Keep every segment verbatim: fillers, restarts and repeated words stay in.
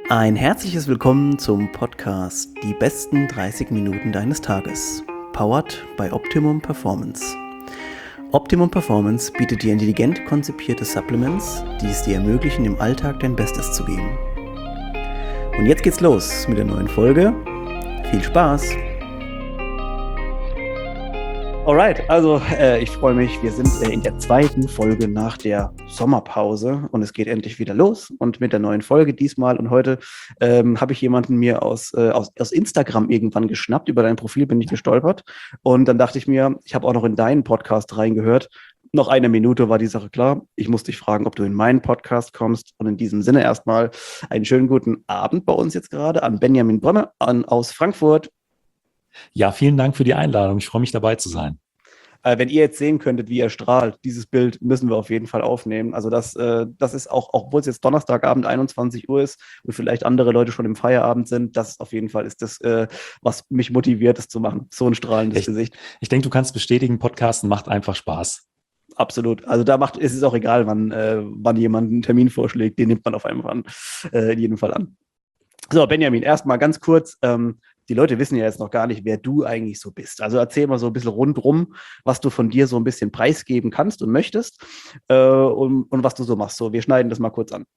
Ein herzliches Willkommen zum Podcast Die besten dreißig Minuten deines Tages, powered by Optimum Performance. Optimum Performance bietet dir intelligent konzipierte Supplements, die es dir ermöglichen, im Alltag dein Bestes zu geben. Und jetzt geht's los mit der neuen Folge. Viel Spaß! Alright, also äh, ich freue mich, wir sind äh, in der zweiten Folge nach der Sommerpause und es geht endlich wieder los und mit der neuen Folge diesmal und heute ähm, habe ich jemanden mir aus, äh, aus, aus Instagram irgendwann geschnappt, über dein Profil bin ich gestolpert und dann dachte ich mir, ich habe auch noch in deinen Podcast reingehört, noch eine Minute war die Sache klar, ich muss dich fragen, ob du in meinen Podcast kommst und in diesem Sinne erstmal einen schönen guten Abend bei uns jetzt gerade an Benjamin Brömme an, aus Frankfurt. Ja, vielen Dank für die Einladung. Ich freue mich, dabei zu sein. Äh, wenn ihr jetzt sehen könntet, wie er strahlt, dieses Bild müssen wir auf jeden Fall aufnehmen. Also das, äh, das ist auch, auch obwohl es jetzt Donnerstagabend einundzwanzig Uhr ist und vielleicht andere Leute schon im Feierabend sind, das auf jeden Fall ist das, äh, was mich motiviert, das zu machen. So ein strahlendes ich, Gesicht. Ich denke, du kannst bestätigen, Podcasten macht einfach Spaß. Absolut. Also da macht, ist es auch egal, wann, äh, wann jemand einen Termin vorschlägt, den nimmt man auf einmal an, äh, in jedem Fall an. So, Benjamin, erstmal ganz kurz, ähm, die Leute wissen ja jetzt noch gar nicht, wer du eigentlich so bist. Also erzähl mal so ein bisschen rundrum, was du von dir so ein bisschen preisgeben kannst und möchtest äh, und, und was du so machst. So, wir schneiden das mal kurz an.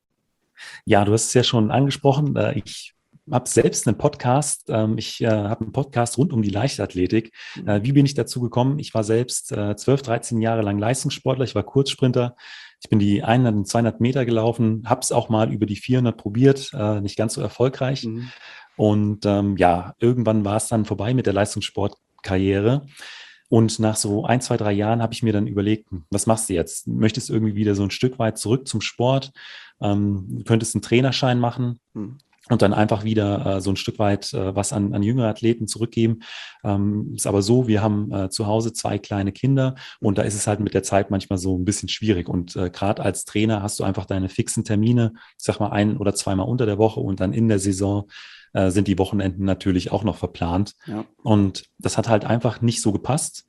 Ja, du hast es ja schon angesprochen. Äh, ich habe selbst einen Podcast. Ähm, ich äh, habe einen Podcast rund um die Leichtathletik. Mhm. Äh, wie bin ich dazu gekommen? Ich war selbst äh, zwölf, dreizehn Jahre lang Leistungssportler. Ich war Kurzsprinter. Ich bin die hundert und zweihundert Meter gelaufen, habe es auch mal über die vierhundert probiert, äh, nicht ganz so erfolgreich. Mhm. Und ähm, ja, irgendwann war es dann vorbei mit der Leistungssportkarriere. Und nach so ein, zwei, drei Jahren habe ich mir dann überlegt, was machst du jetzt? Möchtest du irgendwie wieder so ein Stück weit zurück zum Sport? Ähm, du könntest einen Trainerschein machen. Mhm. Und dann einfach wieder äh, so ein Stück weit äh, was an, an jüngere Athleten zurückgeben. Ähm, ist aber so, wir haben äh, zu Hause zwei kleine Kinder und da ist es halt mit der Zeit manchmal so ein bisschen schwierig. Und äh, gerade als Trainer hast du einfach deine fixen Termine, ich sag mal ein- oder zweimal unter der Woche und dann in der Saison äh, sind die Wochenenden natürlich auch noch verplant. Ja. Und das hat halt einfach nicht so gepasst.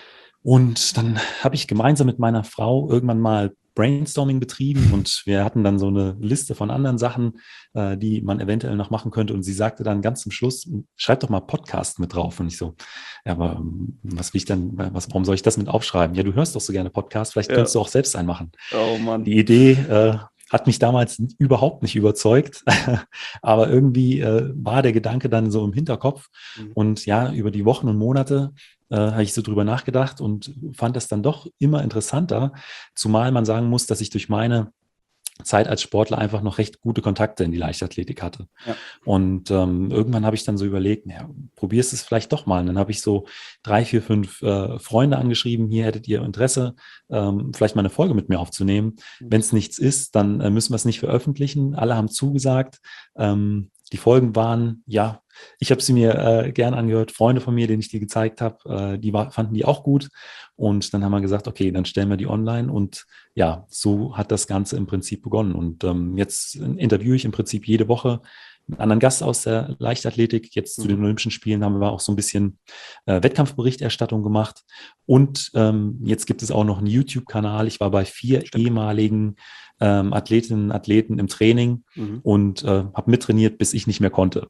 Und dann habe ich gemeinsam mit meiner Frau irgendwann mal Brainstorming betrieben und wir hatten dann so eine Liste von anderen Sachen, äh, die man eventuell noch machen könnte. Und sie sagte dann ganz zum Schluss, schreib doch mal Podcast mit drauf. Und ich so, ja, aber was will ich denn, was, warum soll ich das mit aufschreiben? Ja, du hörst doch so gerne Podcast, vielleicht ja. Könntest du auch selbst einen machen. Oh Mann. Die Idee äh, hat mich damals überhaupt nicht überzeugt, aber irgendwie äh, war der Gedanke dann so im Hinterkopf. Mhm. Und ja, über die Wochen und Monate äh, habe ich so drüber nachgedacht und fand das dann doch immer interessanter, zumal man sagen muss, dass ich durch meine Zeit als Sportler einfach noch recht gute Kontakte in die Leichtathletik hatte. Ja. Und ähm, irgendwann habe ich dann so überlegt, ja, probierst es vielleicht doch mal. Und dann habe ich so drei, vier, fünf äh, Freunde angeschrieben, hier hättet ihr Interesse, ähm, vielleicht mal eine Folge mit mir aufzunehmen. Mhm. Wenn es nichts ist, dann äh, müssen wir es nicht veröffentlichen. Alle haben zugesagt. Ähm, die Folgen waren, ja, ich habe sie mir äh, gern angehört, Freunde von mir, denen ich die gezeigt habe, äh, die war, fanden die auch gut. Und dann haben wir gesagt, okay, dann stellen wir die online. Und ja, so hat das Ganze im Prinzip begonnen. Und ähm, jetzt interviewe ich im Prinzip jede Woche einen anderen Gast aus der Leichtathletik. Jetzt mhm. zu den Olympischen Spielen haben wir auch so ein bisschen äh, Wettkampfberichterstattung gemacht. Und ähm, jetzt gibt es auch noch einen YouTube-Kanal. Ich war bei vier Stimmt. ehemaligen ähm, Athletinnen und Athleten im Training mhm. und äh, habe mittrainiert, bis ich nicht mehr konnte.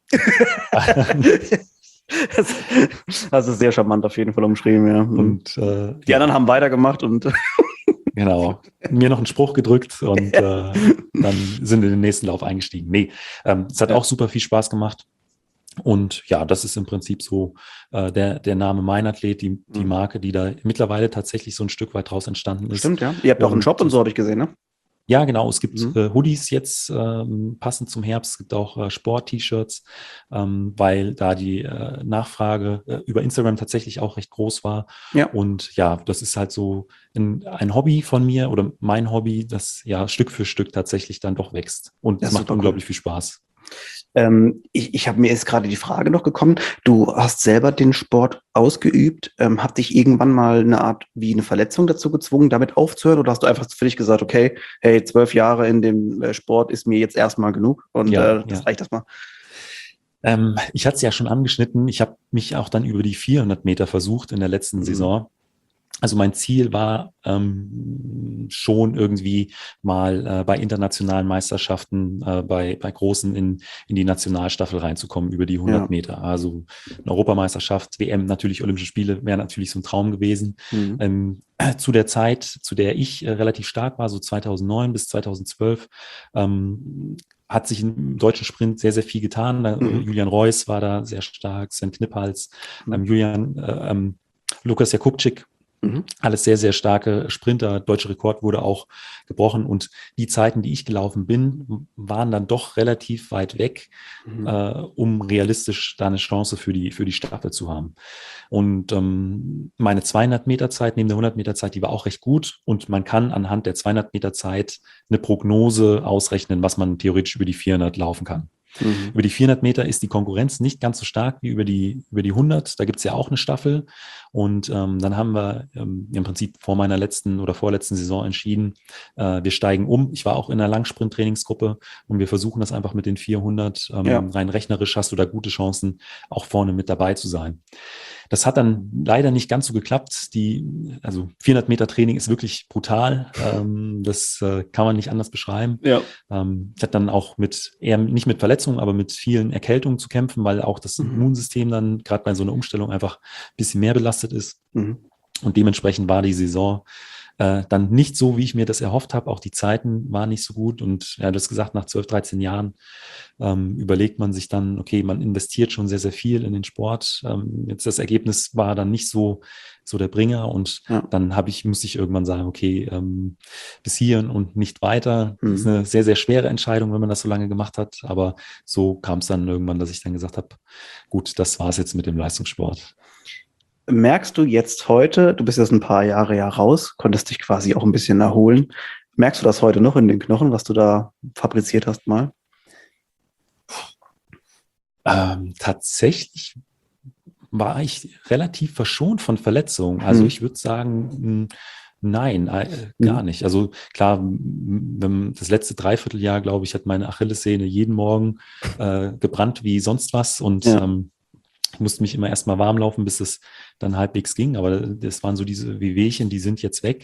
Das, das ist sehr charmant auf jeden Fall umschrieben, ja. Und äh, die ja. anderen haben weitergemacht und genau, mir noch einen Spruch gedrückt und äh, dann sind wir in den nächsten Lauf eingestiegen. Nee, ähm, es hat ja. auch super viel Spaß gemacht. Und ja, das ist im Prinzip so äh, der, der Name Meinathlet, die, die Marke, die da mittlerweile tatsächlich so ein Stück weit draus entstanden ist. Stimmt, ja. Ihr habt auch einen Shop und so, habe ich gesehen, ne? Ja, genau. Es gibt mhm. äh, Hoodies jetzt ähm, passend zum Herbst. Es gibt auch äh, Sport-T-Shirts, ähm, weil da die äh, Nachfrage äh, über Instagram tatsächlich auch recht groß war. Ja. Und ja, das ist halt so ein, ein Hobby von mir oder mein Hobby, das ja Stück für Stück tatsächlich dann doch wächst. Und es macht unglaublich cool. viel Spaß. Ähm, ich ich habe mir jetzt gerade die Frage noch gekommen, du hast selber den Sport ausgeübt, ähm, hat dich irgendwann mal eine Art wie eine Verletzung dazu gezwungen, damit aufzuhören oder hast du einfach für dich gesagt, okay, hey, zwölf Jahre in dem äh, Sport ist mir jetzt erstmal genug und ja, äh, das ja. reicht erstmal? Ähm, ich hatte es ja schon angeschnitten, ich habe mich auch dann über die vierhundert Meter versucht in der letzten mhm. Saison. Also mein Ziel war ähm, schon irgendwie mal äh, bei internationalen Meisterschaften, äh, bei, bei großen in, in die Nationalstaffel reinzukommen über die Ja. hundert Meter. Also eine Europameisterschaft, W M, natürlich Olympische Spiele wäre natürlich so ein Traum gewesen. Mhm. Ähm, zu der Zeit, zu der ich äh, relativ stark war, so zweitausendneun bis zweitausendzwölf, ähm, hat sich im deutschen Sprint sehr, sehr viel getan. Da, äh, Mhm. Julian Reus war da sehr stark, Sven Kniphals, Mhm. ähm, Julian, äh, ähm, Lukas Jakubczyk, Mhm. alles sehr, sehr starke Sprinter. Deutscher Rekord wurde auch gebrochen und die Zeiten, die ich gelaufen bin, waren dann doch relativ weit weg, äh, Mhm. um realistisch da eine Chance für die, für die Staffel zu haben. Und ähm, meine zweihundert Meter Zeit neben der hundert Meter Zeit, die war auch recht gut und man kann anhand der zweihundert Meter Zeit eine Prognose ausrechnen, was man theoretisch über die vierhundert laufen kann. Mhm. Über die vierhundert Meter ist die Konkurrenz nicht ganz so stark wie über die, über die hundert. Da gibt es ja auch eine Staffel. Und ähm, dann haben wir ähm, im Prinzip vor meiner letzten oder vorletzten Saison entschieden, äh, wir steigen um. Ich war auch in einer Langsprint-Trainingsgruppe und wir versuchen das einfach mit den vierhundert. Ähm, Ja. rein rechnerisch hast du da gute Chancen, auch vorne mit dabei zu sein. Das hat dann leider nicht ganz so geklappt. Die, also vierhundert Meter Training ist wirklich brutal. Ähm, das äh, kann man nicht anders beschreiben. Ja. Ähm, ich hatte dann auch mit, eher nicht mit Verletzungen, aber mit vielen Erkältungen zu kämpfen, weil auch das Mhm. Immunsystem dann gerade bei so einer Umstellung einfach ein bisschen mehr belastet ist. Mhm. Und dementsprechend war die Saison äh, dann nicht so, wie ich mir das erhofft habe. Auch die Zeiten waren nicht so gut. Und ja, du hast gesagt, nach zwölf, dreizehn Jahren ähm, überlegt man sich dann, okay, man investiert schon sehr, sehr viel in den Sport. Ähm, jetzt das Ergebnis war dann nicht so, so der Bringer. Und Ja. dann habe ich, musste ich irgendwann sagen, okay, ähm, bis hierhin und nicht weiter. Das ist Mhm. eine sehr, sehr schwere Entscheidung, wenn man das so lange gemacht hat. Aber so kam es dann irgendwann, dass ich dann gesagt habe, gut, das war es jetzt mit dem Leistungssport. Merkst du jetzt heute, du bist jetzt ein paar Jahre ja raus, konntest dich quasi auch ein bisschen erholen. Merkst du das heute noch in den Knochen, was du da fabriziert hast mal? Ähm, tatsächlich war ich relativ verschont von Verletzungen. Also Hm. ich würde sagen, nein, äh, gar Mhm. nicht. Also klar, wenn das letzte Dreivierteljahr, glaube ich, hat meine Achillessehne jeden Morgen äh, gebrannt wie sonst was und Ja. ähm, ich musste mich immer erstmal warm laufen, bis es dann halbwegs ging. Aber das waren so diese Wehwehchen, die sind jetzt weg.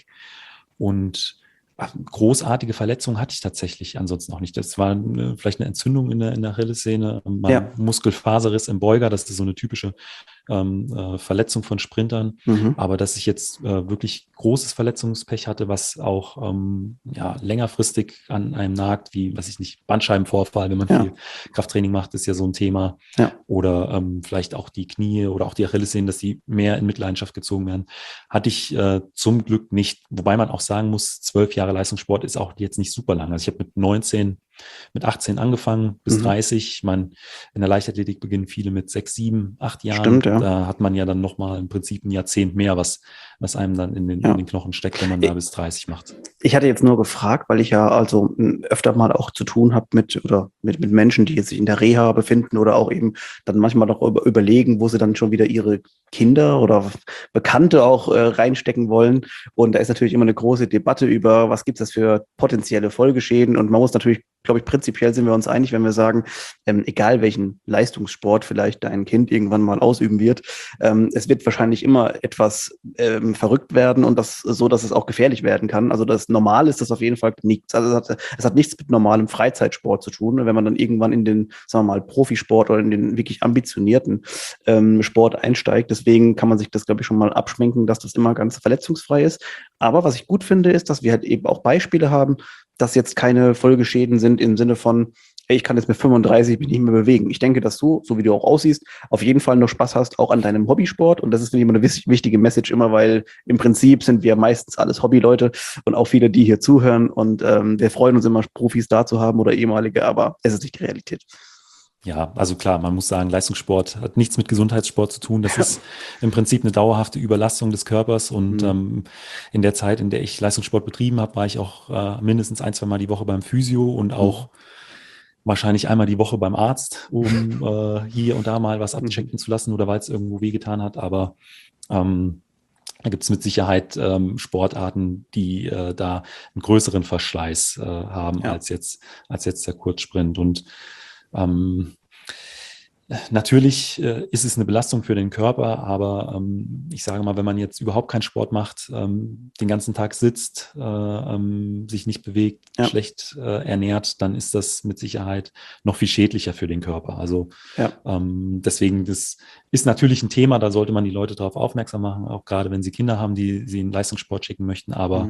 Und ach, großartige Verletzungen hatte ich tatsächlich ansonsten auch nicht. Das war eine, vielleicht eine Entzündung in der, in der Achillessehne, mal Ja. Muskelfaserriss im Beuger. Das ist so eine typische ähm, äh, Verletzung von Sprintern. Mhm. Aber dass ich jetzt äh, wirklich großes Verletzungspech hatte, was auch ähm, ja, längerfristig an einem nagt, wie, was ich nicht, Bandscheibenvorfall, wenn man Ja. viel Krafttraining macht, ist ja so ein Thema. Ja. Oder ähm, vielleicht auch die Knie oder auch die Achillessehnen, dass die mehr in Mitleidenschaft gezogen werden, hatte ich äh, zum Glück nicht. Wobei man auch sagen muss, zwölf Jahre Leistungssport ist auch jetzt nicht super lang. Also ich habe mit neunzehn, mit achtzehn angefangen bis Mhm. dreißig. Ich meine, in der Leichtathletik beginnen viele mit sechs, sieben, acht Stimmt, Jahren. ja. Da hat man ja dann nochmal im Prinzip ein Jahrzehnt mehr, was, was einem dann in den, in Ja. den Knochen steckt, wenn man da bis dreißig macht. Ich hatte jetzt nur gefragt, weil ich ja also m, öfter mal auch zu tun habe mit oder mit, mit Menschen, die jetzt sich in der Reha befinden oder auch eben dann manchmal noch über, überlegen, wo sie dann schon wieder ihre Kinder oder Bekannte auch äh, reinstecken wollen. Und da ist natürlich immer eine große Debatte über, was gibt es für potenzielle Folgeschäden. Und man muss natürlich, glaube ich, prinzipiell sind wir uns einig, wenn wir sagen, ähm, egal welchen Leistungssport vielleicht dein Kind irgendwann mal ausüben wird, ähm, es wird wahrscheinlich immer etwas ähm, verrückt werden und das so, dass es auch gefährlich werden kann. Also das Normal ist das auf jeden Fall nichts. Also es hat, es hat nichts mit normalem Freizeitsport zu tun. Wenn man dann irgendwann in den, sagen wir mal, Profisport oder in den wirklich ambitionierten ähm, Sport einsteigt, deswegen kann man sich das, glaube ich, schon mal abschminken, dass das immer ganz verletzungsfrei ist. Aber was ich gut finde, ist, dass wir halt eben auch Beispiele haben, dass jetzt keine Folgeschäden sind im Sinne von, ey, ich kann jetzt mit fünfunddreißig mich nicht mehr bewegen. Ich denke, dass du, so wie du auch aussiehst, auf jeden Fall noch Spaß hast, auch an deinem Hobbysport. Und das ist, finde ich, immer eine wichtige Message immer, weil im Prinzip sind wir meistens alles Hobbyleute und auch viele, die hier zuhören. Und ähm, wir freuen uns immer, Profis da zu haben oder ehemalige, aber es ist nicht die Realität. Ja, also klar, man muss sagen, Leistungssport hat nichts mit Gesundheitssport zu tun. Das ist im Prinzip eine dauerhafte Überlastung des Körpers. Und Mhm. ähm, in der Zeit, in der ich Leistungssport betrieben habe, war ich auch äh, mindestens ein, zwei Mal die Woche beim Physio und auch wahrscheinlich einmal die Woche beim Arzt, um äh, hier und da mal was Mhm. abchecken zu lassen oder weil es irgendwo wehgetan hat. Aber ähm, da gibt es mit Sicherheit ähm, Sportarten, die äh, da einen größeren Verschleiß äh, haben Ja. als jetzt, als jetzt der Kurzsprint. Und ähm, Natürlich äh, ist es eine Belastung für den Körper, aber ähm, ich sage mal, wenn man jetzt überhaupt keinen Sport macht, ähm, den ganzen Tag sitzt, äh, ähm, sich nicht bewegt, Ja. schlecht äh, ernährt, dann ist das mit Sicherheit noch viel schädlicher für den Körper. Also Ja. ähm, deswegen, das ist natürlich ein Thema, da sollte man die Leute darauf aufmerksam machen, auch gerade wenn sie Kinder haben, die sie in Leistungssport schicken möchten, aber Mhm.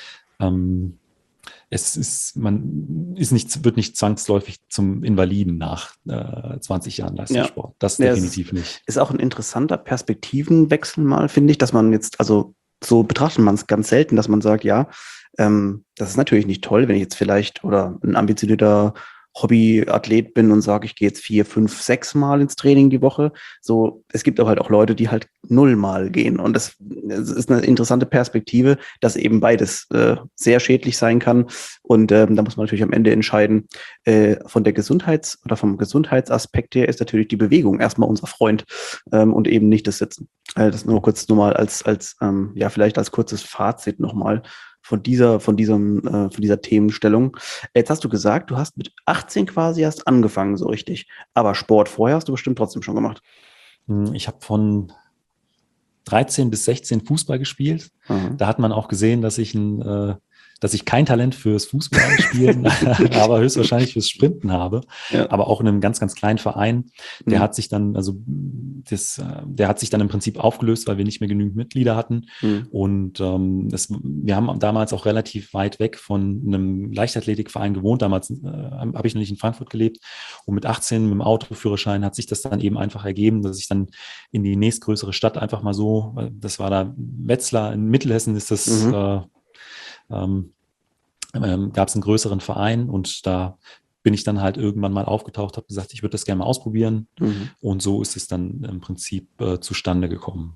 ähm, es ist, man ist nicht, wird nicht zwangsläufig zum Invaliden nach äh, zwanzig Jahren Ja. Leistungssport. Das Ja, es definitiv nicht. ist auch ein interessanter Perspektivenwechsel mal, finde ich, dass man jetzt, also so betrachtet man es ganz selten, dass man sagt, ja, ähm, das ist natürlich nicht toll, wenn ich jetzt vielleicht oder ein ambitionierter Hobbyathlet bin und sage, ich gehe jetzt vier, fünf, sechs Mal ins Training die Woche. So, es gibt aber halt auch Leute, die halt null Mal gehen. Und das, das ist eine interessante Perspektive, dass eben beides äh, sehr schädlich sein kann. Und ähm, da muss man natürlich am Ende entscheiden, äh, von der Gesundheits- oder vom Gesundheitsaspekt her ist natürlich die Bewegung erstmal unser Freund ähm, und eben nicht das Sitzen. Äh, das nur kurz nochmal als, als ähm, ja, vielleicht als kurzes Fazit nochmal von dieser, von diesem, äh, von dieser Themenstellung. Jetzt hast du gesagt, du hast mit achtzehn quasi erst angefangen, so richtig. Aber Sport vorher hast du bestimmt trotzdem schon gemacht. Ich habe von dreizehn bis sechzehn Fußball gespielt. Mhm. Da hat man auch gesehen, dass ich ein, äh, dass ich kein Talent fürs Fußballspielen, aber höchstwahrscheinlich fürs Sprinten habe. Ja. Aber auch in einem ganz, ganz kleinen Verein. Der Mhm. hat sich dann, also das, der hat sich dann im Prinzip aufgelöst, weil wir nicht mehr genügend Mitglieder hatten. Mhm. Und ähm, das, wir haben damals auch relativ weit weg von einem Leichtathletikverein gewohnt. Damals äh, habe ich noch nicht in Frankfurt gelebt. Und mit achtzehn mit dem Autoführerschein hat sich das dann eben einfach ergeben, dass ich dann in die nächstgrößere Stadt einfach mal so, das war da Wetzlar in Mittelhessen, ist das, Mhm. äh, ähm, ähm, gab es einen größeren Verein und da bin ich dann halt irgendwann mal aufgetaucht, habe gesagt, ich würde das gerne mal ausprobieren. Mhm. Und so ist es dann im Prinzip äh, zustande gekommen.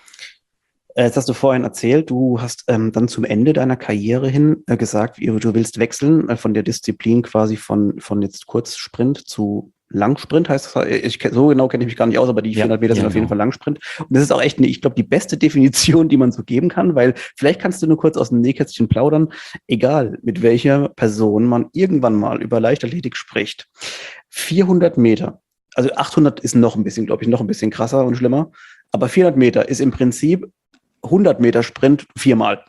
Jetzt hast du vorhin erzählt, du hast ähm, dann zum Ende deiner Karriere hin äh, gesagt, wie, du willst wechseln äh, von der Disziplin quasi von, von jetzt Kurzsprint zu Langsprint, heißt das? Ich, so genau kenne ich mich gar nicht aus, aber die Ja, vierhundert Meter ja, sind auf jeden genau. Fall Langsprint. Und das ist auch echt, eine, ich glaube, die beste Definition, die man so geben kann, weil vielleicht kannst du nur kurz aus dem Nähkästchen plaudern, egal mit welcher Person man irgendwann mal über Leichtathletik spricht. vierhundert Meter, also achthundert ist noch ein bisschen, glaube ich, noch ein bisschen krasser und schlimmer, aber vierhundert Meter ist im Prinzip hundert Meter Sprint viermal.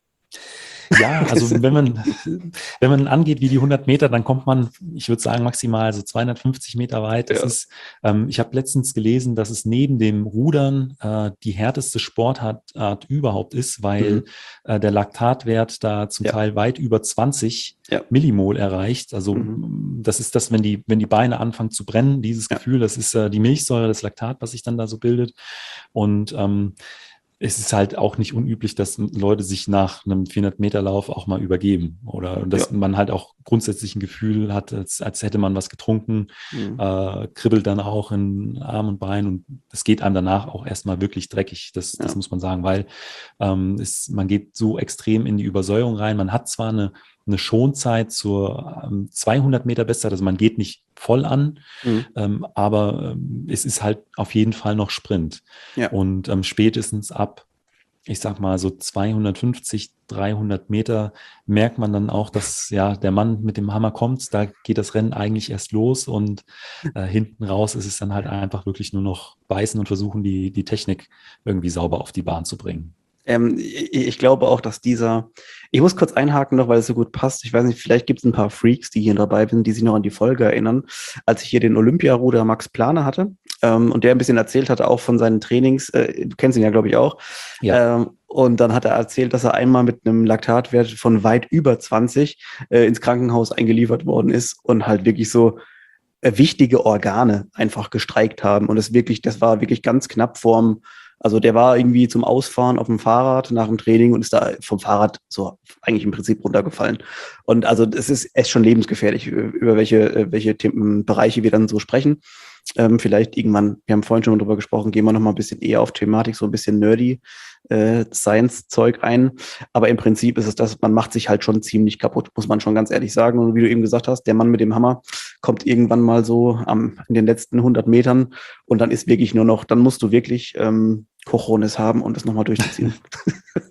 Ja, also wenn man, wenn man angeht wie die hundert Meter, dann kommt man, ich würde sagen, maximal so zweihundertfünfzig Meter weit. Das Ja. ist, ähm, ich habe letztens gelesen, dass es neben dem Rudern äh, die härteste Sportart Art überhaupt ist, weil Mhm. äh, der Laktatwert da zum Ja. Teil weit über zwanzig Ja. Millimol erreicht. Also Mhm. das ist das, wenn die, wenn die Beine anfangen zu brennen, dieses Ja. Gefühl, das ist äh, die Milchsäure, das Laktat, was sich dann da so bildet. Und ähm, es ist halt auch nicht unüblich, dass Leute sich nach einem vierhundert-Meter-Lauf auch mal übergeben oder dass Ja. man halt auch grundsätzlich ein Gefühl hat, als, als hätte man was getrunken, Mhm. äh, kribbelt dann auch in Arm und Bein und es geht einem danach auch erstmal wirklich dreckig, das, das Ja. muss man sagen, weil ähm, es, man geht so extrem in die Übersäuerung rein. Man hat zwar eine, eine Schonzeit zur ähm, zweihundert Meter Bestzeit, also man geht nicht voll an, Mhm. ähm, aber ähm, es ist halt auf jeden Fall noch Sprint. Ja. Und ähm, spätestens ab, ich sag mal so zweihundertfünfzig, dreihundert Meter merkt man dann auch, dass ja der Mann mit dem Hammer kommt. Da geht das Rennen eigentlich erst los und äh, hinten raus ist es dann halt einfach wirklich nur noch beißen und versuchen, die, die Technik irgendwie sauber auf die Bahn zu bringen. Ähm, ich, ich glaube auch, dass dieser, ich muss kurz einhaken noch, weil es so gut passt. Ich weiß nicht, vielleicht gibt es ein paar Freaks, die hier dabei sind, die sich noch an die Folge erinnern, als ich hier den Olympiaruder Max Planer hatte ähm, und der ein bisschen erzählt hatte, auch von seinen Trainings. Äh, du kennst ihn ja, glaube ich, auch. Ja. Ähm, und dann hat er erzählt, dass er einmal mit einem Laktatwert von weit über zwanzig äh, ins Krankenhaus eingeliefert worden ist und halt wirklich so äh, wichtige Organe einfach gestreikt haben. Und es wirklich, das war wirklich ganz knapp vorm. Also der war irgendwie zum Ausfahren auf dem Fahrrad nach dem Training und ist da vom Fahrrad so eigentlich im Prinzip runtergefallen. Und also es ist echt schon lebensgefährlich, über welche, welche Themen, Bereiche wir dann so sprechen. Ähm, vielleicht irgendwann, wir haben vorhin schon drüber gesprochen, gehen wir noch mal ein bisschen eher auf Thematik, so ein bisschen nerdy äh, Science-Zeug ein. Aber im Prinzip ist es das, man macht sich halt schon ziemlich kaputt, muss man schon ganz ehrlich sagen. Und wie du eben gesagt hast, der Mann mit dem Hammer kommt irgendwann mal so am, in den letzten hundert Metern und dann ist wirklich nur noch, dann musst du wirklich ähm, Cojones haben und das nochmal durchzuziehen.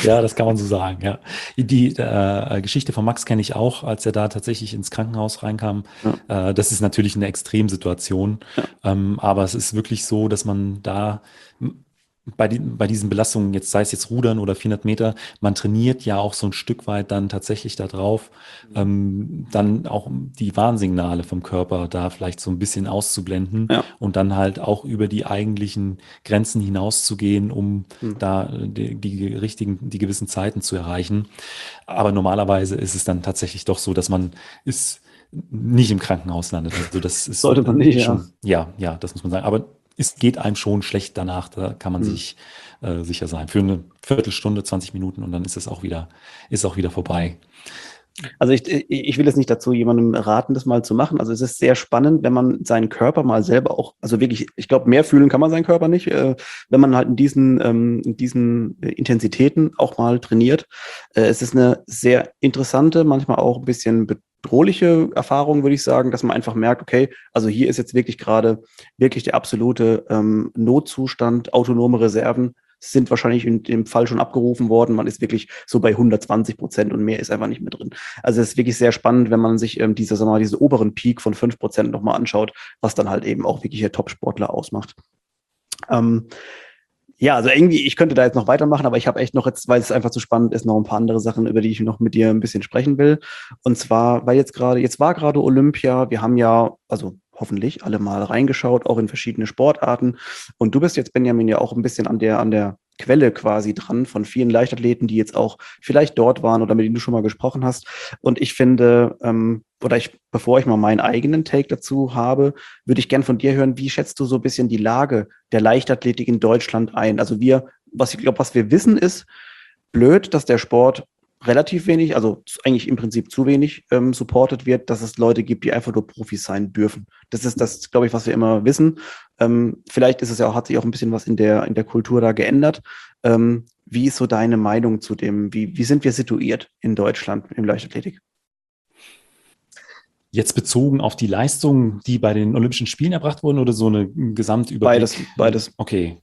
Ja, das kann man so sagen, ja. Die äh, Geschichte von Max kenne ich auch, als er da tatsächlich ins Krankenhaus reinkam. Ja. Äh, das ist natürlich eine Extremsituation, Ja. ähm, aber es ist wirklich so, dass man da m- bei, die, bei diesen Belastungen, jetzt sei es jetzt Rudern oder vierhundert Meter, man trainiert ja auch so ein Stück weit dann tatsächlich da drauf, ähm, dann auch die Warnsignale vom Körper da vielleicht so ein bisschen auszublenden Ja. und dann halt auch über die eigentlichen Grenzen hinauszugehen, um Hm. da äh, die, die richtigen, die gewissen Zeiten zu erreichen. Aber normalerweise ist es dann tatsächlich doch so, dass man ist nicht im Krankenhaus landet. Also das ist Sollte man nicht, äh, ja. schon, ja, ja, das muss man sagen. Aber es geht einem schon schlecht danach, da kann man Hm. sich äh, sicher sein. Für eine Viertelstunde, zwanzig Minuten und dann ist es auch wieder, ist auch wieder vorbei. Also ich, ich ich will jetzt nicht dazu jemandem raten, das mal zu machen. Also es ist sehr spannend, wenn man seinen Körper mal selber auch, also wirklich, ich glaube, mehr fühlen kann man seinen Körper nicht, äh, wenn man halt in diesen, ähm, in diesen äh, Intensitäten auch mal trainiert. Äh, es ist eine sehr interessante, manchmal auch ein bisschen bedrohliche Erfahrung, würde ich sagen, dass man einfach merkt, okay, also hier ist jetzt wirklich gerade wirklich der absolute ähm, Notzustand, autonome Reserven sind wahrscheinlich in dem Fall schon abgerufen worden. Man ist wirklich so bei hundertzwanzig Prozent und mehr ist einfach nicht mehr drin. Also es ist wirklich sehr spannend, wenn man sich ähm, diese, sagen wir mal, diesen oberen Peak von fünf Prozent nochmal anschaut, was dann halt eben auch wirklich der Top-Sportler ausmacht. Ähm, ja, also irgendwie, ich könnte da jetzt noch weitermachen, aber ich habe echt noch jetzt, weil es einfach zu spannend ist, noch ein paar andere Sachen, über die ich noch mit dir ein bisschen sprechen will. Und zwar, weil jetzt gerade, jetzt war gerade Olympia, wir haben ja, also hoffentlich alle mal reingeschaut, auch in verschiedene Sportarten. Und du bist jetzt, Benjamin, ja auch ein bisschen an der, an der Quelle quasi dran von vielen Leichtathleten, die jetzt auch vielleicht dort waren oder mit denen du schon mal gesprochen hast. Und ich finde, ähm, oder ich, bevor ich mal meinen eigenen Take dazu habe, würde ich gern von dir hören, wie schätzt du so ein bisschen die Lage der Leichtathletik in Deutschland ein? Also wir, was ich glaube, was wir wissen, ist blöd, dass der Sport relativ wenig, also eigentlich im Prinzip zu wenig ähm, supported wird, dass es Leute gibt, die einfach nur Profis sein dürfen. Das ist das, glaube ich, was wir immer wissen. Ähm, vielleicht ist es ja auch, hat sich auch ein bisschen was in der, in der Kultur da geändert. Ähm, wie ist so deine Meinung zu dem, wie, wie sind wir situiert in Deutschland im Leichtathletik? Jetzt bezogen auf die Leistungen, die bei den Olympischen Spielen erbracht wurden oder so eine Beides, Gesamtüberblick? beides. Okay.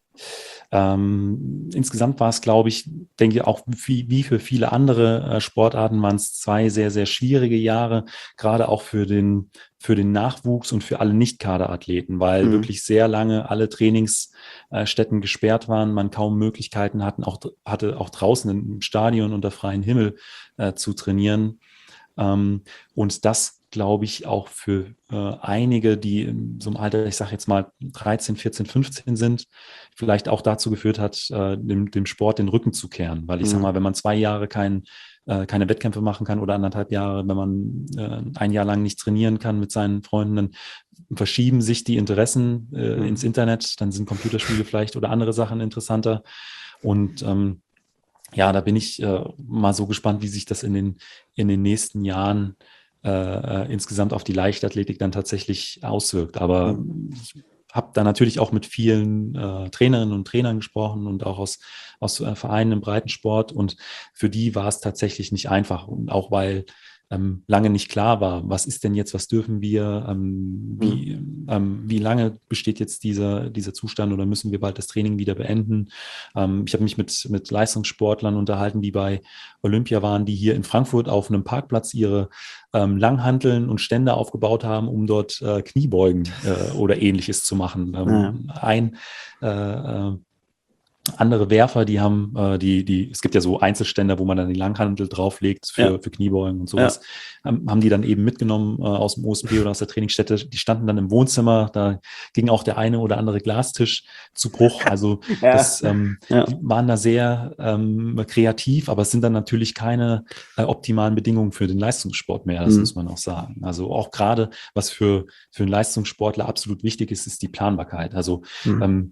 Ähm, insgesamt war es, glaube ich, denke ich, auch wie, wie für viele andere äh, Sportarten waren es zwei sehr, sehr schwierige Jahre, gerade auch für den, für den Nachwuchs und für alle Nicht-Kaderathleten, weil Mhm. wirklich sehr lange alle Trainingsstätten gesperrt waren, man kaum Möglichkeiten hatten, auch, hatte auch draußen im Stadion unter freiem Himmel äh, zu trainieren. Ähm, und das glaube ich auch für äh, einige, die in so einem Alter, ich sage jetzt mal dreizehn, vierzehn, fünfzehn sind, vielleicht auch dazu geführt hat, äh, dem, dem Sport den Rücken zu kehren. Weil ich sage Mhm. mal, wenn man zwei Jahre kein, äh, keine Wettkämpfe machen kann oder anderthalb Jahre, wenn man äh, ein Jahr lang nicht trainieren kann mit seinen Freunden, dann verschieben sich die Interessen äh, Mhm. ins Internet, dann sind Computerspiele vielleicht oder andere Sachen interessanter. Und ähm, ja, da bin ich äh, mal so gespannt, wie sich das in den, in den nächsten Jahren äh, äh, insgesamt auf die Leichtathletik dann tatsächlich auswirkt. Aber Mhm. ich habe da natürlich auch mit vielen äh, Trainerinnen und Trainern gesprochen und auch aus, aus äh, Vereinen im Breitensport. Und für die war es tatsächlich nicht einfach. Und auch weil ähm, lange nicht klar war, was ist denn jetzt, was dürfen wir, ähm, Mhm. wie, ähm, wie lange besteht jetzt dieser, dieser Zustand oder müssen wir bald das Training wieder beenden. Ähm, ich habe mich mit, mit Leistungssportlern unterhalten, die bei Olympia waren, die hier in Frankfurt auf einem Parkplatz ihre ähm, Langhanteln und Stände aufgebaut haben, um dort äh, Kniebeugen äh, oder ähnliches zu machen. Ja. Ähm, ein äh, äh, andere Werfer, die haben, äh, die, die, es gibt ja so Einzelständer, wo man dann die Langhantel drauflegt Ja. für, für Kniebeugen und Ja. sowas, ähm, haben die dann eben mitgenommen äh, aus dem O S P oder aus der Trainingsstätte. Die standen dann im Wohnzimmer, da ging auch der eine oder andere Glastisch zu Bruch. Also Ja. das, ähm, Ja. die waren da sehr ähm, kreativ, aber es sind dann natürlich keine äh, optimalen Bedingungen für den Leistungssport mehr, das muss Mhm. man auch sagen. Also auch gerade, was für, für einen Leistungssportler absolut wichtig ist, ist die Planbarkeit. Also Mhm. ähm,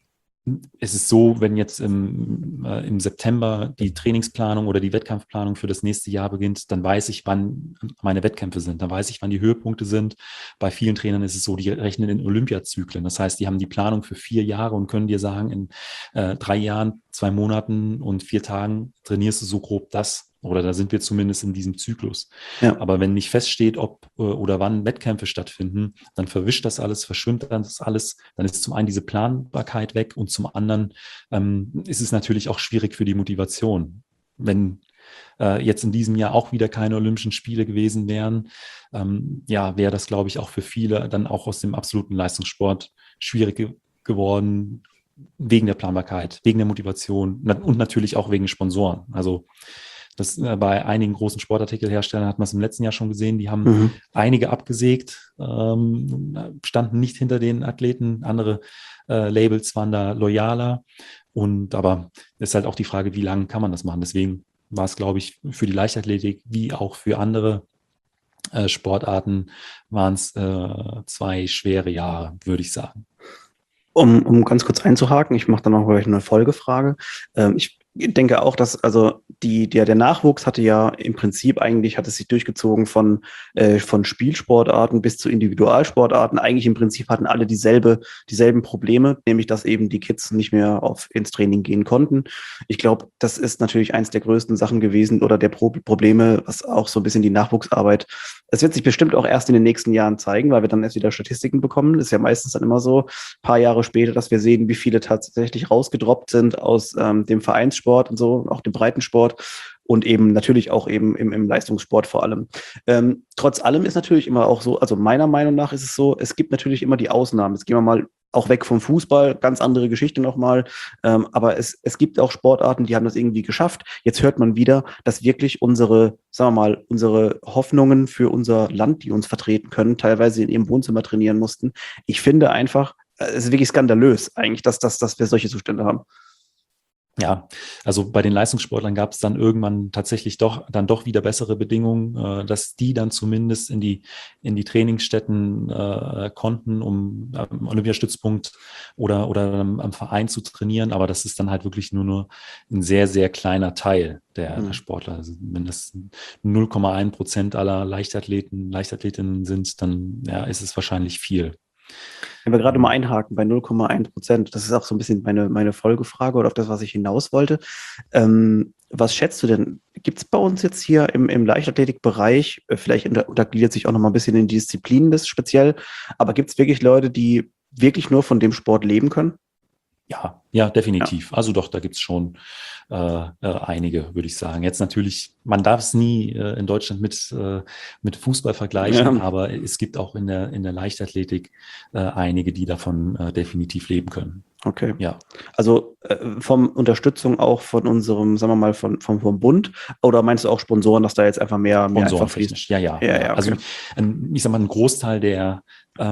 es ist so, wenn jetzt im, äh, im September die Trainingsplanung oder die Wettkampfplanung für das nächste Jahr beginnt, dann weiß ich, wann meine Wettkämpfe sind. Dann weiß ich, wann die Höhepunkte sind. Bei vielen Trainern ist es so, die rechnen in Olympiazyklen. Das heißt, die haben die Planung für vier Jahre und können dir sagen, in äh, drei Jahren, zwei Monaten und vier Tagen trainierst du so grob das. Oder da sind wir zumindest in diesem Zyklus. Ja. Aber wenn nicht feststeht, ob äh, oder wann Wettkämpfe stattfinden, dann verwischt das alles, verschwimmt dann das alles. Dann ist zum einen diese Planbarkeit weg und zum anderen ähm, ist es natürlich auch schwierig für die Motivation. wenn äh, jetzt in diesem Jahr auch wieder keine Olympischen Spiele gewesen wären, ähm, ja, wäre das, glaube ich, auch für viele dann auch aus dem absoluten Leistungssport schwierig ge- geworden, wegen der Planbarkeit, wegen der Motivation und natürlich auch wegen Sponsoren. Also das äh, bei einigen großen Sportartikelherstellern hat man es im letzten Jahr schon gesehen, die haben Mhm. einige abgesägt, ähm, standen nicht hinter den Athleten, andere äh, Labels waren da loyaler. Und aber ist halt auch die Frage, wie lange kann man das machen? Deswegen war es, glaube ich, für die Leichtathletik wie auch für andere äh, Sportarten waren es äh, zwei schwere Jahre, würde ich sagen. Um, um ganz kurz einzuhaken, ich mache dann noch gleich eine Folgefrage. Ähm, ich denke auch, dass also die, der, der Nachwuchs hatte ja im Prinzip eigentlich, hat es sich durchgezogen von, äh, von Spielsportarten bis zu Individualsportarten. Eigentlich im Prinzip hatten alle dieselbe, dieselben Probleme, nämlich dass eben die Kids nicht mehr auf, ins Training gehen konnten. Ich glaube, das ist natürlich eins der größten Sachen gewesen oder der Pro Probleme, was auch so ein bisschen die Nachwuchsarbeit. Es wird sich bestimmt auch erst in den nächsten Jahren zeigen, weil wir dann erst wieder Statistiken bekommen. Das ist ja meistens dann immer so, paar Jahre später, dass wir sehen, wie viele tatsächlich rausgedroppt sind aus ähm, dem Vereinssport und so, auch dem Breitensport und eben natürlich auch eben im, im Leistungssport vor allem. Ähm, trotz allem ist natürlich immer auch so, also meiner Meinung nach ist es so, es gibt natürlich immer die Ausnahmen. Jetzt gehen wir mal auch weg vom Fußball, ganz andere Geschichte nochmal. Ähm, aber es, es gibt auch Sportarten, die haben das irgendwie geschafft. Jetzt hört man wieder, dass wirklich unsere, sagen wir mal, unsere Hoffnungen für unser Land, die uns vertreten können, teilweise in ihrem Wohnzimmer trainieren mussten. Ich finde einfach, es ist wirklich skandalös eigentlich, dass, dass, dass wir solche Zustände haben. Ja, also bei den Leistungssportlern gab es dann irgendwann tatsächlich doch dann doch wieder bessere Bedingungen, äh, dass die dann zumindest in die in die Trainingsstätten äh, konnten, um am Olympiastützpunkt oder oder am, am Verein zu trainieren. Aber das ist dann halt wirklich nur nur ein sehr sehr kleiner Teil der, der Sportler. Also wenn das null Komma eins Prozent aller Leichtathleten Leichtathletinnen sind, dann ja, ist es wahrscheinlich viel. Wenn wir gerade mal einhaken bei null Komma eins Prozent, das ist auch so ein bisschen meine, meine Folgefrage oder auf das, was ich hinaus wollte. Ähm, was schätzt du denn? Gibt es bei uns jetzt hier im, im Leichtathletikbereich, äh, vielleicht unter, untergliedert sich auch noch mal ein bisschen in die Disziplinen das speziell, aber gibt es wirklich Leute, die wirklich nur von dem Sport leben können? Ja, ja, definitiv. Ja. Also doch, da gibt's schon äh, äh, einige, würde ich sagen. Jetzt natürlich, man darf es nie äh, in Deutschland mit, äh, mit Fußball vergleichen, Ja. aber es gibt auch in der, in der Leichtathletik äh, einige, die davon äh, definitiv leben können. Okay. Ja. Also äh, vom Unterstützung auch von unserem, sagen wir mal, von, vom, vom Bund, oder meinst du auch Sponsoren, dass da jetzt einfach mehr, mehr einfach fließt? Sponsorentechnisch, ja, ja. Ja, ja. ja, Also okay. ein, ich sag mal, ein Großteil der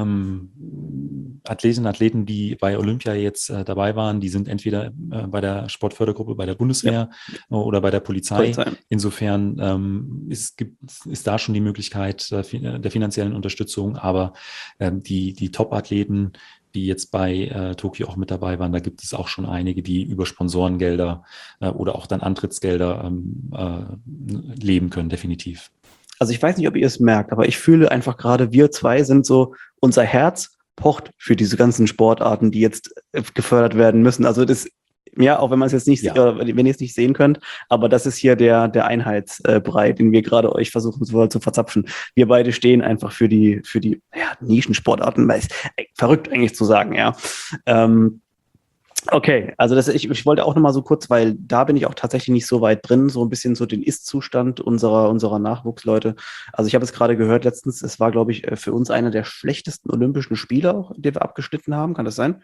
ähm, Athletinnen und Athleten, die bei Olympia jetzt äh, dabei waren, die sind entweder äh, bei der Sportfördergruppe, bei der Bundeswehr Ja. äh, oder bei der Polizei. Polizei. Insofern ähm, ist, gibt, ist da schon die Möglichkeit äh, der finanziellen Unterstützung, aber ähm, die, die Top-Athleten, die jetzt bei äh, Tokio auch mit dabei waren, da gibt es auch schon einige, die über Sponsorengelder äh, oder auch dann Antrittsgelder ähm, äh, leben können, definitiv. Also ich weiß nicht, ob ihr es merkt, aber ich fühle einfach gerade, wir zwei sind so, unser Herz pocht für diese ganzen Sportarten, die jetzt äh, gefördert werden müssen. Also das, ja, auch wenn man es jetzt nicht, Ja. oder wenn ihr es nicht sehen könnt, aber das ist hier der, der Einheitsbrei, den wir gerade euch versuchen zu, zu verzapfen. Wir beide stehen einfach für die, für die ja, Nischensportarten, weil es ey, verrückt eigentlich zu sagen, ja. Ähm, Okay, also das, ich, ich wollte auch noch mal so kurz, weil da bin ich auch tatsächlich nicht so weit drin, so ein bisschen so den Ist-Zustand unserer, unserer Nachwuchsleute. Also ich habe es gerade gehört letztens, es war, glaube ich, für uns einer der schlechtesten Olympischen Spiele, auch, die wir abgeschnitten haben. Kann das sein?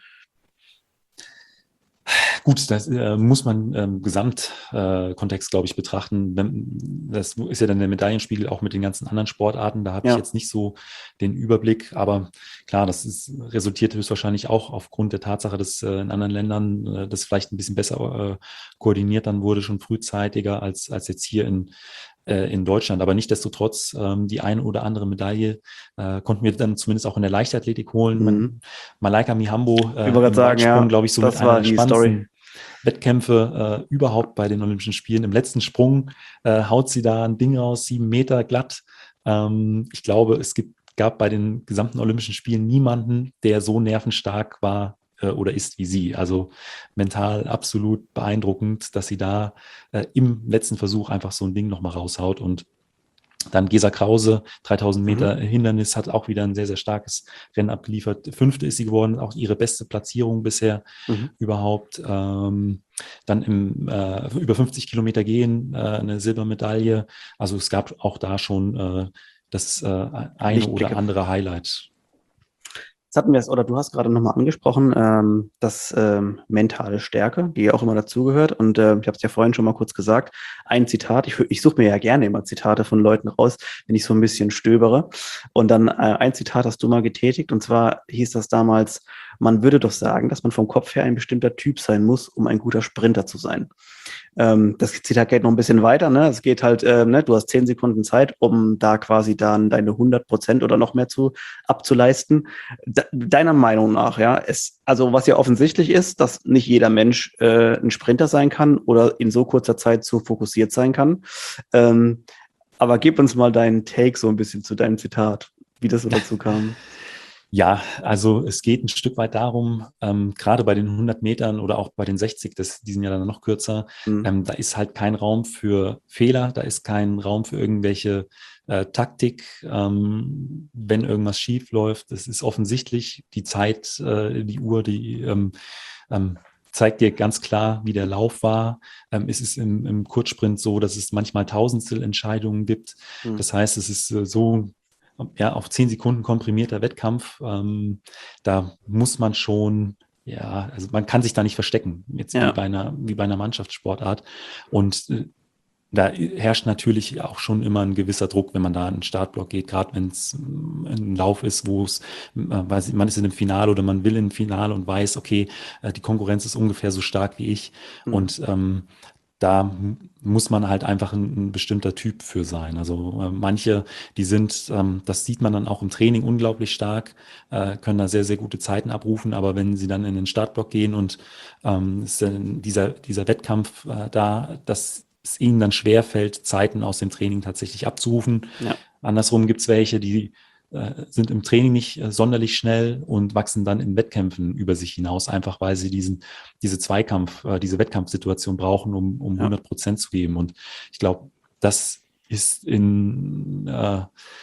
Gut, das äh, muss man im ähm, Gesamtkontext, äh, glaube ich, betrachten. Wenn, das ist ja dann der Medaillenspiegel auch mit den ganzen anderen Sportarten. Da habe Ja. ich jetzt nicht so den Überblick. Aber klar, das ist, resultiert höchstwahrscheinlich auch aufgrund der Tatsache, dass äh, in anderen Ländern äh, das vielleicht ein bisschen besser äh, koordiniert dann wurde, schon frühzeitiger als, als jetzt hier in, äh, in Deutschland. Aber nichtsdestotrotz, ähm, die eine oder andere Medaille äh, konnten wir dann zumindest auch in der Leichtathletik holen. Mhm. Man, Malaika Mihambo Ich äh, wollte im gerade sagen, Weitsprung, ja, glaube ich, so mit das einer war der die Story. spannendsten Wettkämpfe äh, überhaupt bei den Olympischen Spielen. Im letzten Sprung äh, haut sie da ein Ding raus, sieben Meter glatt. Ähm, ich glaube, es gibt, gab bei den gesamten Olympischen Spielen niemanden, der so nervenstark war äh, oder ist wie sie. Also mental absolut beeindruckend, dass sie da äh, im letzten Versuch einfach so ein Ding nochmal raushaut. Und Dann Gesa Krause, dreitausend Meter Mhm. Hindernis, hat auch wieder ein sehr, sehr starkes Rennen abgeliefert. Fünfte ist sie geworden, auch ihre beste Platzierung bisher Mhm. überhaupt. Ähm, dann im äh, über fünfzig Kilometer gehen, äh, eine Silbermedaille. Also es gab auch da schon äh, das äh, eine oder Lichtblicke. andere Highlight. Jetzt hatten wir es, oder du hast gerade nochmal angesprochen, ähm, das ähm, mentale Stärke, die auch immer dazugehört. Und äh, ich habe es ja vorhin schon mal kurz gesagt. Ein Zitat, ich, ich suche mir ja gerne immer Zitate von Leuten raus, wenn ich so ein bisschen stöbere. Und dann äh, ein Zitat hast du mal getätigt, und zwar hieß das damals: Man würde doch sagen, dass man vom Kopf her ein bestimmter Typ sein muss, um ein guter Sprinter zu sein. Ähm, das Zitat geht noch ein bisschen weiter, ne? Es geht halt, ähm, ne? Du hast zehn Sekunden Zeit, um da quasi dann deine hundert Prozent oder noch mehr zu abzuleisten. De deiner Meinung nach, ja, es, also was ja offensichtlich ist, dass nicht jeder Mensch äh, ein Sprinter sein kann oder in so kurzer Zeit so fokussiert sein kann. Ähm, aber gib uns mal deinen Take so ein bisschen zu deinem Zitat, wie das so dazu kam. Ja, also es geht ein Stück weit darum, ähm, gerade bei den hundert Metern oder auch bei den sechzig, das, die sind ja dann noch kürzer, Hm. ähm, da ist halt kein Raum für Fehler, da ist kein Raum für irgendwelche äh, Taktik, ähm, wenn irgendwas schief läuft. Das ist offensichtlich, die Zeit, äh, die Uhr, die ähm, ähm, zeigt dir ganz klar, wie der Lauf war. Ähm, es ist im, im Kurzsprint so, dass es manchmal Tausendstel-Entscheidungen gibt. Hm. Das heißt, es ist äh, so, ja, auf zehn Sekunden komprimierter Wettkampf. Ähm, da muss man schon, ja, also man kann sich da nicht verstecken, jetzt wie Ja. bei einer, wie bei einer Mannschaftssportart. Und äh, da herrscht natürlich auch schon immer ein gewisser Druck, wenn man da in den Startblock geht, gerade wenn es ein Lauf ist, wo es, äh, weiß ich, man ist in einem Finale oder man will in ein Finale und weiß, okay, äh, die Konkurrenz ist ungefähr so stark wie ich. Hm. Und ähm, da m- muss man halt einfach ein, ein bestimmter Typ für sein. Also äh, manche, die sind, ähm, das sieht man dann auch im Training unglaublich stark, äh, können da sehr, sehr gute Zeiten abrufen, aber wenn sie dann in den Startblock gehen und ähm, ist dann dieser, dieser Wettkampf äh, da, dass es ihnen dann schwerfällt, Zeiten aus dem Training tatsächlich abzurufen. Ja. Andersrum gibt es welche, die äh, sind im Training nicht äh, sonderlich schnell und wachsen dann in Wettkämpfen über sich hinaus, einfach weil sie diesen, diese Zweikampf, äh, diese Wettkampfsituation brauchen, um, um Ja. hundert Prozent zu geben. Und ich glaube, das ist in äh,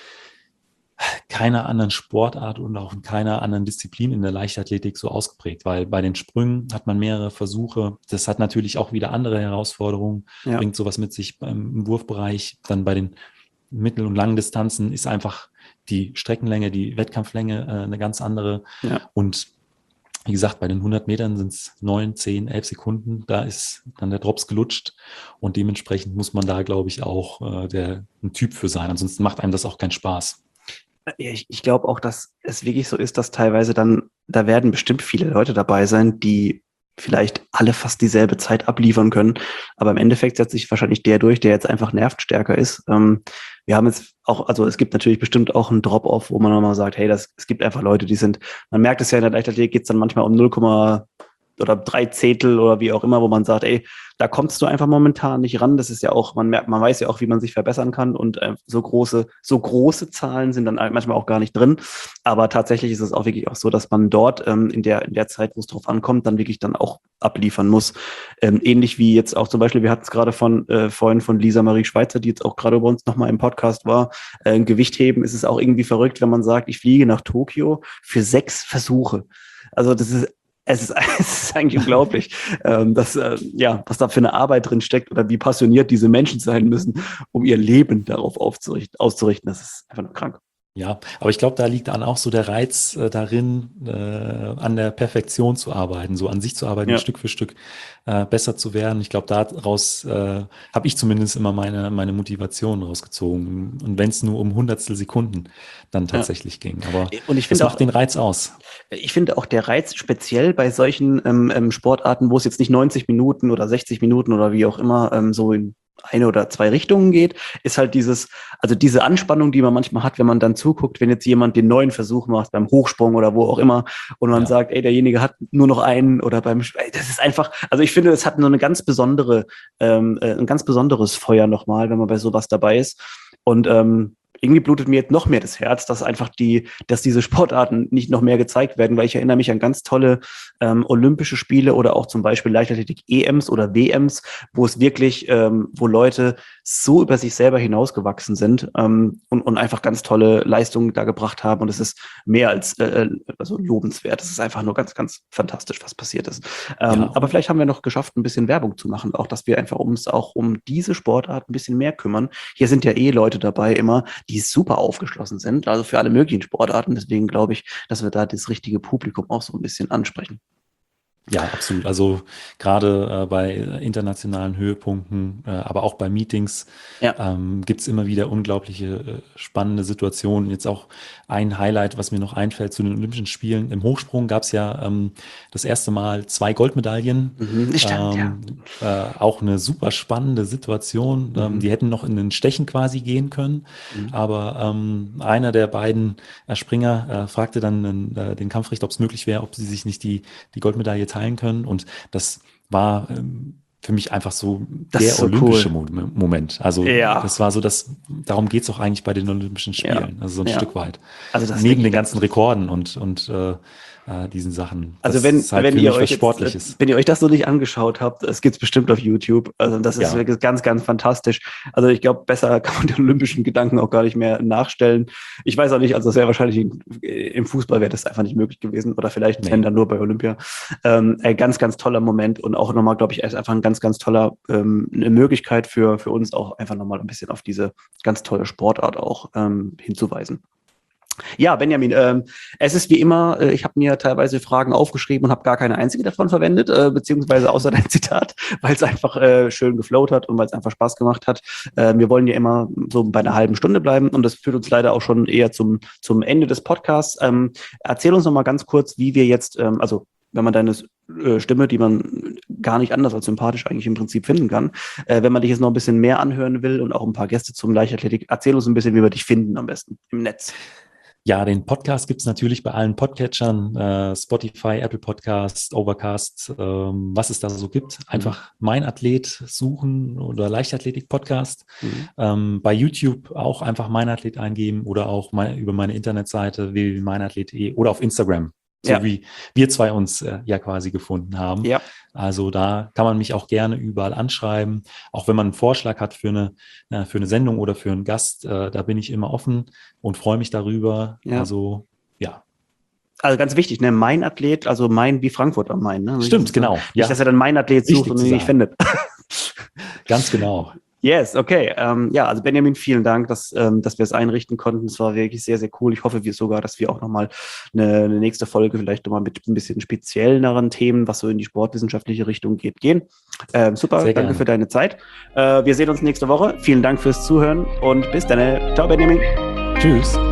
keiner anderen Sportart und auch in keiner anderen Disziplin in der Leichtathletik so ausgeprägt, weil bei den Sprüngen hat man mehrere Versuche. Das hat natürlich auch wieder andere Herausforderungen, Ja. bringt sowas mit sich beim im Wurfbereich. Dann bei den Mittel- und langen Distanzen ist einfach die Streckenlänge, die Wettkampflänge äh, eine ganz andere. Ja. Und wie gesagt, bei den hundert Metern sind es neun, zehn, elf Sekunden. Da ist dann der Drops gelutscht. Und dementsprechend muss man da, glaube ich, auch äh, der, ein Typ für sein. Ansonsten macht einem das auch keinen Spaß. Ja, Ich, ich glaube auch, dass es wirklich so ist, dass teilweise dann, da werden bestimmt viele Leute dabei sein, die vielleicht alle fast dieselbe Zeit abliefern können. Aber im Endeffekt setzt sich wahrscheinlich der durch, der jetzt einfach nervstärker ist. Ähm, wir haben jetzt auch, also es gibt natürlich bestimmt auch einen Drop-off, wo man nochmal sagt, hey, das, es gibt einfach Leute, die sind, man merkt es ja in der Leichtathletik, geht es dann manchmal um null, oder drei Zehntel oder wie auch immer, wo man sagt, ey, da kommst du einfach momentan nicht ran. Das ist ja auch, man merkt, man weiß ja auch, wie man sich verbessern kann, und äh, so große, so große Zahlen sind dann manchmal auch gar nicht drin. Aber tatsächlich ist es auch wirklich auch so, dass man dort ähm, in der, in der Zeit, wo es drauf ankommt, dann wirklich dann auch abliefern muss. Ähm, ähnlich wie jetzt auch zum Beispiel, wir hatten es gerade von, äh, vorhin von Lisa Marie Schweitzer, die jetzt auch gerade bei uns nochmal im Podcast war. Äh, Gewichtheben ist es auch irgendwie verrückt, wenn man sagt, ich fliege nach Tokio für sechs Versuche. Also das ist Es ist, es ist eigentlich unglaublich, ähm, dass, äh, ja, was da für eine Arbeit drin steckt oder wie passioniert diese Menschen sein müssen, um ihr Leben darauf aufzurichten, auszurichten. Das ist einfach nur krank. Ja, aber ich glaube, da liegt dann auch so der Reiz äh, darin, äh, an der Perfektion zu arbeiten, so an sich zu arbeiten, Ja. Stück für Stück äh, besser zu werden. Ich glaube, daraus äh, habe ich zumindest immer meine, meine Motivation rausgezogen. Und wenn es nur um Hundertstel Sekunden dann Ja. tatsächlich ging. Aber Und ich das finde auch, macht den Reiz aus. ich finde auch der Reiz speziell bei solchen ähm, ähm, Sportarten, wo es jetzt nicht neunzig Minuten oder sechzig Minuten oder wie auch immer ähm, so in eine oder zwei Richtungen geht, ist halt dieses, also diese Anspannung, die man manchmal hat, wenn man dann zuguckt, wenn jetzt jemand den neuen Versuch macht beim Hochsprung oder wo auch immer, und man Ja. sagt, ey, derjenige hat nur noch einen, oder beim, das ist einfach, also ich finde, es hat nur eine ganz besondere, ähm, äh, ein ganz besonderes Feuer nochmal, wenn man bei sowas dabei ist. Und ähm, irgendwie blutet mir jetzt noch mehr das Herz, dass einfach die, dass diese Sportarten nicht noch mehr gezeigt werden, weil ich erinnere mich an ganz tolle ähm, Olympische Spiele oder auch zum Beispiel Leichtathletik-E Ms oder W Ms, wo es wirklich, ähm, wo Leute so über sich selber hinausgewachsen sind ähm, und, und einfach ganz tolle Leistungen da gebracht haben. Und es ist mehr als äh, also lobenswert. Es ist einfach nur ganz, ganz fantastisch, was passiert ist. Ähm, Ja. Aber vielleicht haben wir noch geschafft, ein bisschen Werbung zu machen, auch dass wir einfach uns auch um diese Sportart ein bisschen mehr kümmern. Hier sind ja eh Leute dabei immer, die super aufgeschlossen sind, also für alle möglichen Sportarten. Deswegen glaube ich, dass wir da das richtige Publikum auch so ein bisschen ansprechen. Ja, absolut. Also gerade äh, bei internationalen Höhepunkten, äh, aber auch bei Meetings Ja. ähm, gibt es immer wieder unglaubliche äh, spannende Situationen. Jetzt auch ein Highlight, was mir noch einfällt zu den Olympischen Spielen. Im Hochsprung gab es ja ähm, das erste Mal zwei Goldmedaillen. Mhm, stimmt, ja. Ähm, äh, auch eine super spannende Situation. Ähm, Mhm. die hätten noch in den Stechen quasi gehen können. Mhm. Aber ähm, einer der beiden äh, Springer äh, fragte dann äh, den Kampfrichter, ob es möglich wäre, ob sie sich nicht die, die Goldmedaille teilen können. Und das war ähm, für mich einfach so Das der ist so olympische cool. Mo Moment. Also Ja. das war so, das, darum geht es auch eigentlich bei den Olympischen Spielen. Ja. Also so ein Ja. Stück weit. Also das Neben wirklich- den ganzen Rekorden und, und äh, äh, diesen Sachen. Das Also wenn, ist halt wenn für ihr mich euch was jetzt, Sportliches. äh, wenn ihr euch das noch nicht angeschaut habt, es gibt's bestimmt auf YouTube. Also das ist Ja. wirklich ganz, ganz fantastisch. Also ich glaube, besser kann man den olympischen Gedanken auch gar nicht mehr nachstellen. Ich weiß auch nicht, also das wäre wahrscheinlich in, im Fußball wäre das einfach nicht möglich gewesen oder vielleicht Nee. wenn dann nur bei Olympia. Ähm, ein ganz, ganz toller Moment und auch nochmal, glaube ich, ist einfach ein ganz, ganz toller ähm, eine Möglichkeit für für uns auch einfach nochmal ein bisschen auf diese ganz tolle Sportart auch ähm, hinzuweisen. Ja, Benjamin, ähm, es ist wie immer, äh, ich habe mir teilweise Fragen aufgeschrieben und habe gar keine einzige davon verwendet, äh, beziehungsweise außer dein Zitat, weil es einfach äh, schön geflowt hat und weil es einfach Spaß gemacht hat. Äh, wir wollen ja immer so bei einer halben Stunde bleiben und das führt uns leider auch schon eher zum, zum Ende des Podcasts. Ähm, erzähl uns noch mal ganz kurz, wie wir jetzt, ähm, also wenn man deine äh, Stimme, die man gar nicht anders als sympathisch eigentlich im Prinzip finden kann, äh, wenn man dich jetzt noch ein bisschen mehr anhören will und auch ein paar Gäste zum Leichtathletik, erzähl uns ein bisschen, wie wir dich finden am besten im Netz. Ja, den Podcast gibt es natürlich bei allen Podcatchern, äh, Spotify, Apple Podcasts, Overcast, ähm, was es da so gibt. Einfach Mein Athlet suchen oder Leichtathletik-Podcast. Mhm. Ähm, bei YouTube auch einfach Mein Athlet eingeben oder auch mein, über meine Internetseite w w w punkt meinathlet punkt de oder auf Instagram, so Ja. wie wir zwei uns äh, ja quasi gefunden haben. Ja. Also da kann man mich auch gerne überall anschreiben. Auch wenn man einen Vorschlag hat für eine, äh, für eine Sendung oder für einen Gast, äh, da bin ich immer offen und freue mich darüber. Ja. Also ja. Also ganz wichtig, ne? Mein Athlet, also mein wie Frankfurt am Main. Ne? Stimmt, nicht, genau. Nicht, Ja. dass er dann mein Athlet sucht Wichtig und zu ihn nicht sagen. findet. Ganz genau. Yes, okay. Ähm, ja, also Benjamin, vielen Dank, dass, ähm, dass wir es einrichten konnten. Es war wirklich sehr, sehr cool. Ich hoffe wir sogar, dass wir auch nochmal eine, eine nächste Folge vielleicht nochmal mit ein bisschen spezielleren Themen, was so in die sportwissenschaftliche Richtung geht, gehen. Ähm, super, Sehr danke gerne. für deine Zeit. Äh, wir sehen uns nächste Woche. Vielen Dank fürs Zuhören und bis dann. Ciao, Benjamin. Tschüss.